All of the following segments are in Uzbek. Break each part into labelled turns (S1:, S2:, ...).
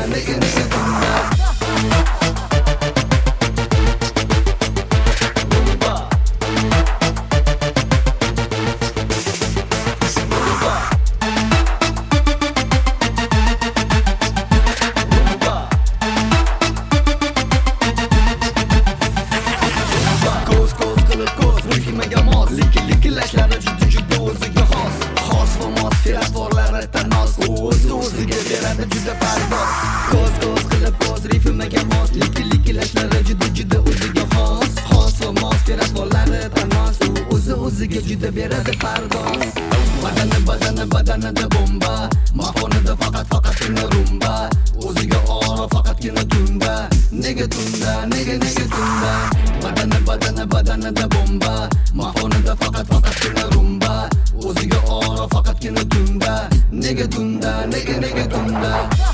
S1: nega tunda. Ritmiga mos, likillashlari juda o'ziga xos. Xos va mos fe'l-atvorlari tanos, o'ziga beradi juda pardoz. Ko'z qilib ko'z ritmiga mos, likillashlari juda o'ziga xos. Xos va mos fe'l-atvorlari tanos, o'ziga juda beradi pardoz. Badanida bomba, mahonida faqatgina rumba. O'ziga ora faqatgina tunda. Nega tunda, nega tunda. Badanida bomba, mahonida faqatgina rumba. O'ziga ora faqatgina tunda. Nega tunda, nega tunda.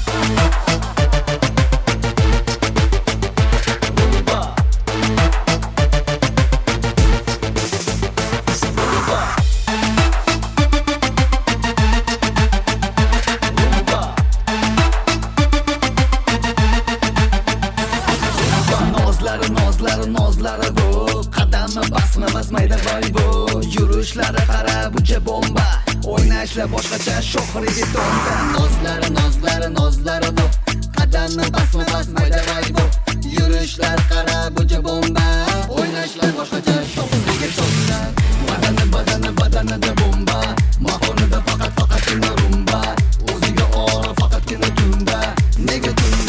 S1: Nozlari bu qadami basmaydi voy bu. Yurishlari qara buncha bomba, o'ynashlar boshqacha shoh reggaetonda. Nozlari bu qadami basmaydi voy bu. Yurishlar qara buncha bomba, o'ynashlar boshqacha shoh reggaetonda. Badanida bomba, mahonida faqatgina rumba. O'ziga ora faqatgina tunda. Nega tunda.